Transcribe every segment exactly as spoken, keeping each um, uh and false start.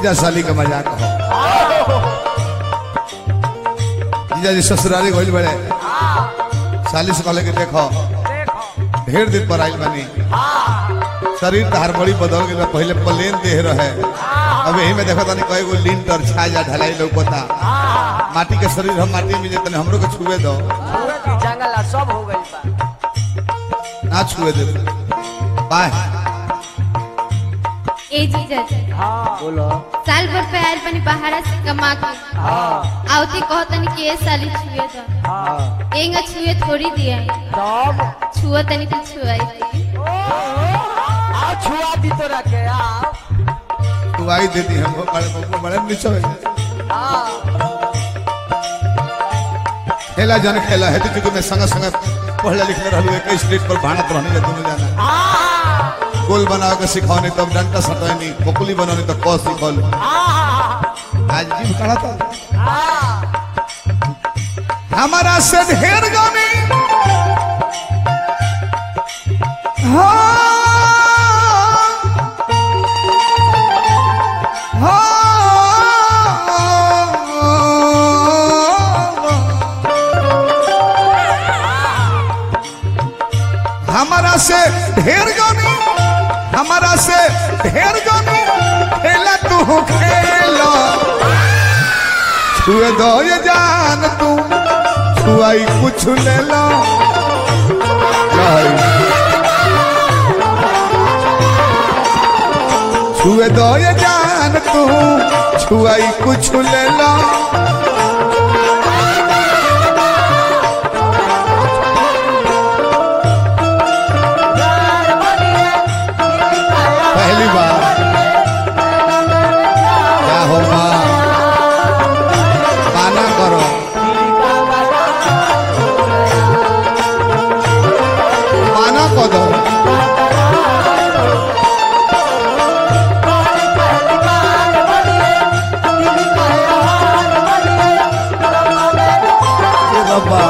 जीजा साली का मजाक हो। जीजा जी ससुराली गइल बड़े साली से कहले कि देखो ढेर दिन पर आइल बनी शरीर तहार बड़ी बदल गई पहले प्लेन देह रहे अब यही में देखो तनी कई गो लिंटर छाजा ढलाई लौकता माटी के शरीर हम माटी में तनी हमरो के छुए दो जंगल सब हो गई बा ना छुए दे बाय ए जीजा जी हां बोलो साल भर पे आयल पानी पहाड़ा से कमा के हां आवती कहतनी कि ए साली छुए दो हां एंगा छुए थोड़ी दिया तब छुआ तनी कि छुआई थी आ छुआ दी तो रखे आ तू आई देती हम बड़े बड़े बड़े नीचे हां खेला जन खेला है तो क्योंकि मैं संग संग पढ़ले लिखले रहलू एक स्टेज पर भाणत रहने के दोनों जाना गोल बना के सिखौने तब डंडा सटैनी बकुली बनाने तब क सिखल आज जीव कड़ा था हमारा से ढेर गाने हाँ हमारा से ढेर गानी हमारा से ढेर गानी खेला तू खेला छुए दो ये जान तू छुआई कुछ ले लो छुए दो ये जान तू छुआई कुछ ले लो पहली बार क्या होगा माना करो माना को दो रब्बा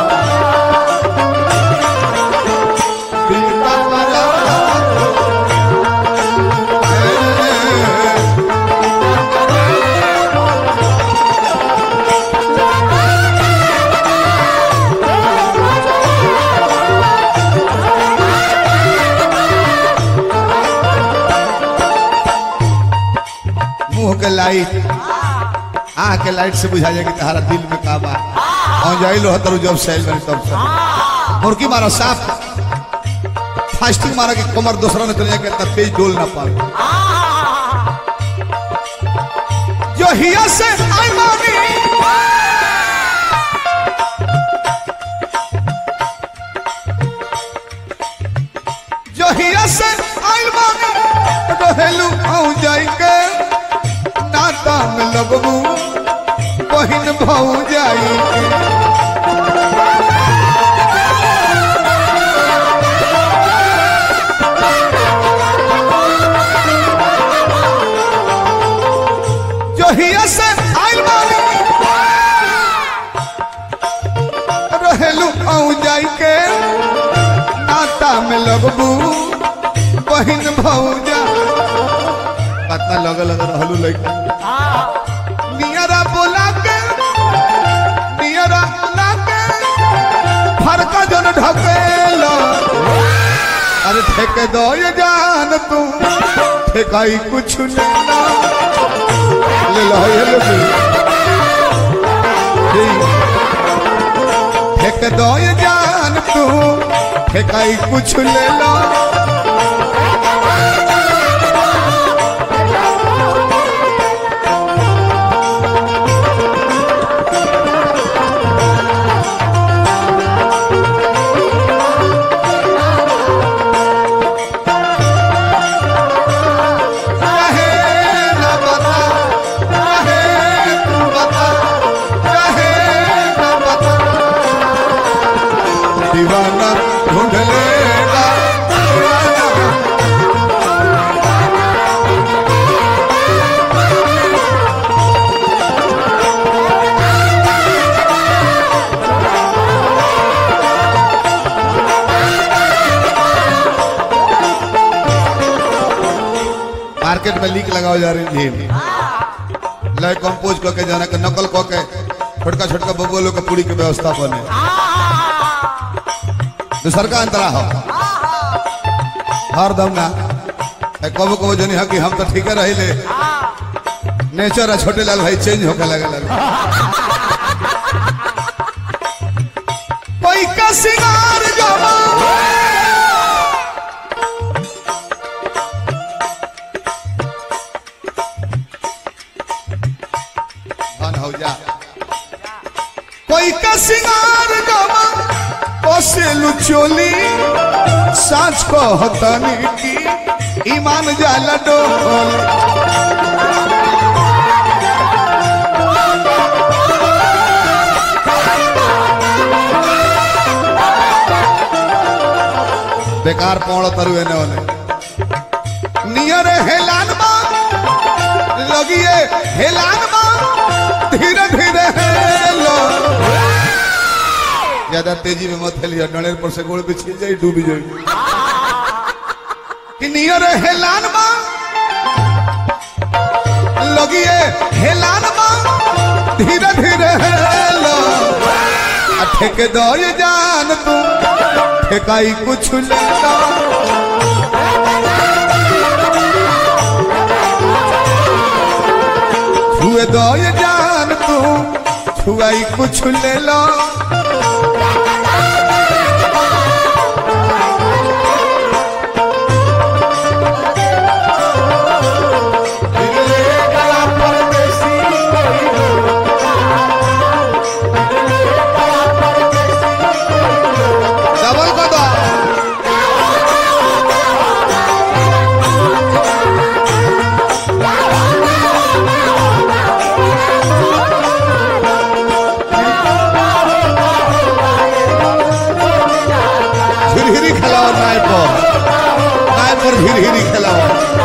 के लाइट आ के लाइट से बुझा जाए कि तुम्हारा दिल में का बा और जाइल हो तरु जब सेल में तब से मुर्गी मारो साफ फास्टिंग मारा कि कमर दूसरा ने चले के तब तेज डोल ना पाए जो हिया से आई मानी जो हिया से आई मानी तो हेलू आऊ जाई के नाता में लगबू बहिन भाऊ जाई जो हिया से आइल मानी रहेलू आऊ जाई के नाता में लगबू बहिन भाऊ जाई कितना लगे लगे रहलू लइका नियरा बोला के नियरा बोला के फरका जन ढकेला अरे ठेके दो ये जान तू ठेकाई कुछ लेना ले लो ये ले ठेके दो ये जान तू ठेकाई कुछ लेना दीवाना ढूंढ लेगा मार्केट में लीक लगाओ जा रही थी लय कंपोज करके जाना के नकल करके छोटका छोटका बबुआ लोग के पूरी के व्यवस्था बने दूसर का अंतरा हो हर दम ना कबो कबो जनी है कि हम तो ठीक रही ले नेचर है छोटे लाल भाई चेंज होके लगे लगे कोई का सिंगार जमा धन हो जा कोई का सिंगार जमा पोसेलु चोली सांच को हतनी की ईमान जाला डोल बेकार पौड़ तरुए ने ओने नियर हेलान मा लगिए हेलान मा धीरे धीरे हेलो ज्यादा तेजी में मत हेलिए डनेर पर से गोड़ बिछी जाई डूबी जाई कि नियर हेलान मा लगिए हेलान मा धीरे धीरे हेलो ठेके दो ये जान तू ठेकाई कुछ लेता छुए दो ये जान तू छुआई कुछ ले लो हिरी हिरी खेलाओ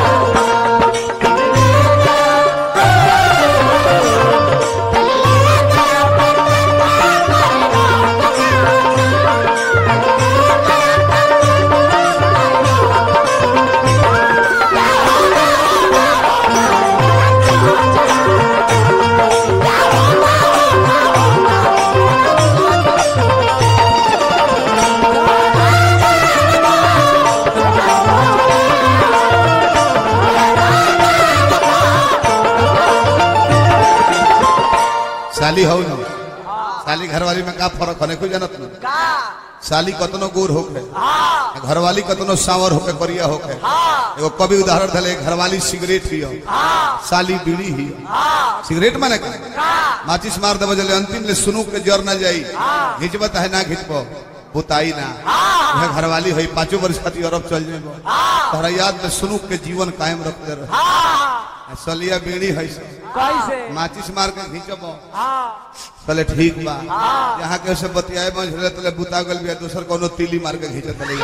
साली हो ना साली घरवाली में का फर्क है कोई जानत ना साली कतनो गोर होके घरवाली कतनो सावर होके करिया होके एगो कवि उदाहरण धले घरवाली सिगरेट ही साली बीड़ी ही सिगरेट माने का माचिस मार दे बजले अंतिम ले सुनु के जर ना जाई घिचबत है ना घिचबो बुताई ना वह घरवाली है पांचों वर्ष खातिर अरब चल जेबो तोहरा याद में सुनु के जीवन कायम रखते रहे सलिया बीड़ी है कैसे माचिस मार के घिचबो चले ठीक बा यहाँ के से बतियाए मंझले तले बुता गल बिया दूसर कोनो तीली मार के घिचत ले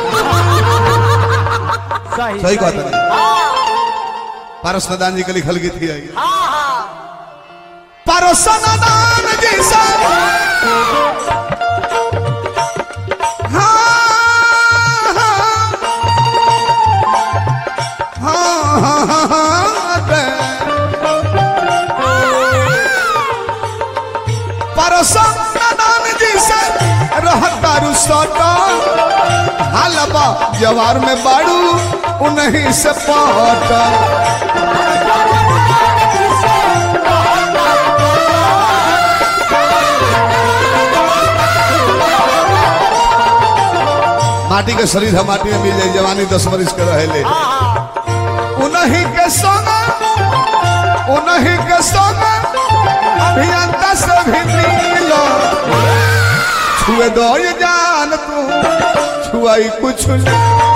सही सही बात है पारस नदान जी के लिखल गीत ही आई पारस नदान जी सा हालबा जवार में बाड़ू उन्हीं से पाटा माटी के शरीर है माटी में मिल जाए जवानी दस बरिस के रहे उन्हीं के सोना उन्हीं के सोना अभियंता से भी मिलो छुए दो ये जान तू छुआई कुछ